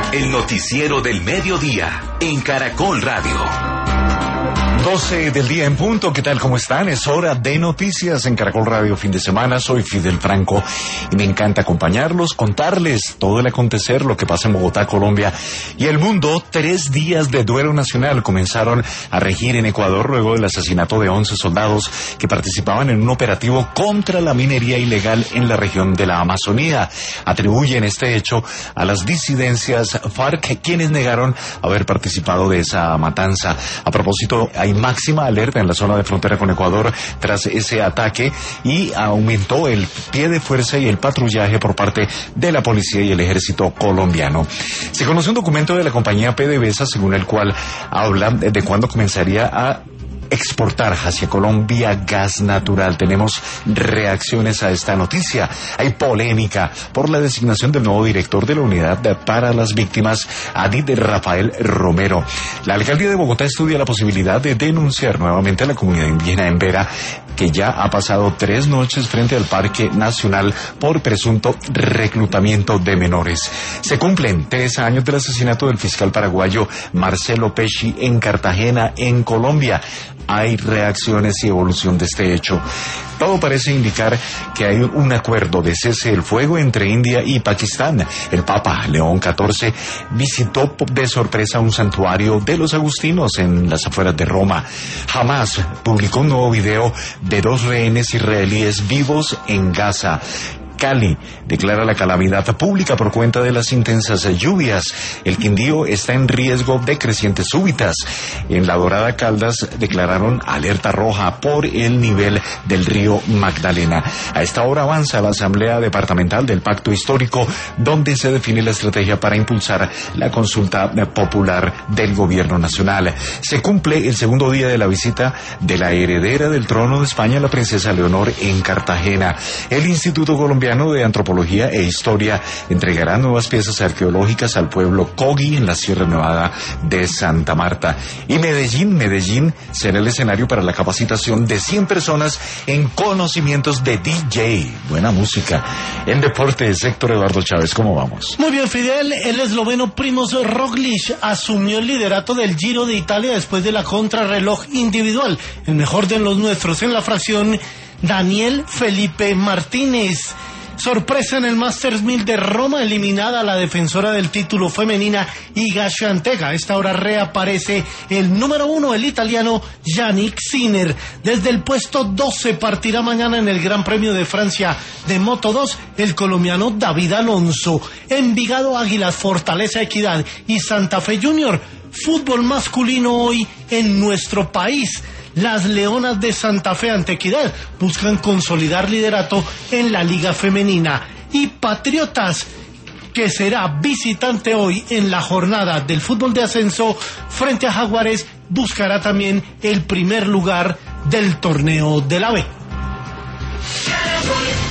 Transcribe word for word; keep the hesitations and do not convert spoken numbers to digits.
El noticiero del mediodía en Caracol Radio. doce del día en punto, ¿qué tal? ¿Cómo están? Es hora de noticias en Caracol Radio fin de semana. Soy Fidel Franco y me encanta acompañarlos, contarles todo el acontecer, lo que pasa en Bogotá, Colombia y el mundo. Tres días de duelo nacional comenzaron a regir en Ecuador luego del asesinato de once soldados que participaban en un operativo contra la minería ilegal en la región de la Amazonía. Atribuyen este hecho a las disidencias FARC, quienes negaron haber participado de esa matanza. A propósito, hay máxima alerta en la zona de frontera con Ecuador tras ese ataque y aumentó el pie de fuerza y el patrullaje por parte de la policía y el ejército colombiano. Se conoció un documento de la compañía PDVSA según el cual habla de cuándo comenzaría a exportar hacia Colombia gas natural. Tenemos reacciones a esta noticia. Hay polémica por la designación del nuevo director de la Unidad para las Víctimas, Adid Rafael Romero. La alcaldía de Bogotá estudia la posibilidad de denunciar nuevamente a la comunidad indígena en Vera, que ya ha pasado tres noches frente al Parque Nacional por presunto reclutamiento de menores. Se cumplen tres años del asesinato del fiscal paraguayo Marcelo Pesci en Cartagena, en Colombia. Hay reacciones y evolución de este hecho. Todo parece indicar que hay un acuerdo de cese del fuego entre India y Pakistán. El Papa León catorce visitó de sorpresa un santuario de los agustinos en las afueras de Roma. Hamas publicó un nuevo video de dos rehenes israelíes vivos en Gaza. Cali declara la calamidad pública por cuenta de las intensas lluvias. El Quindío está en riesgo de crecientes súbitas. En La Dorada, Caldas declararon alerta roja por el nivel del río Magdalena. A esta hora avanza la Asamblea Departamental del Pacto Histórico, donde se define la estrategia para impulsar la consulta popular del Gobierno Nacional. Se cumple el segundo día de la visita de la heredera del trono de España, la princesa Leonor, en Cartagena. El Instituto Colombiano de Antropología e Historia entregará nuevas piezas arqueológicas al pueblo Cogi en la Sierra Nevada de Santa Marta. Y Medellín, Medellín será el escenario para la capacitación de cien personas en conocimientos de D J. Buena música. En deportes, Héctor Eduardo Chávez, ¿cómo vamos? Muy bien, Fidel. El esloveno Primož Roglič asumió el liderato del Giro de Italia después de la contrarreloj individual. El mejor de los nuestros en la fracción, Daniel Felipe Martínez. Sorpresa en el Masters mil de Roma, eliminada la defensora del título femenina Iga Swiatek. A esta hora reaparece el número uno, el italiano Yannick Sinner. Desde el puesto doce partirá mañana en el Gran Premio de Francia de Moto dos el colombiano David Alonso. Envigado, Águilas, Fortaleza, Equidad y Santa Fe Junior. Fútbol masculino hoy en nuestro país. Las Leonas de Santa Fe ante Equidad buscan consolidar liderato en la Liga Femenina. Y Patriotas, que será visitante hoy en la jornada del fútbol de ascenso frente a Jaguares, buscará también el primer lugar del torneo de la B.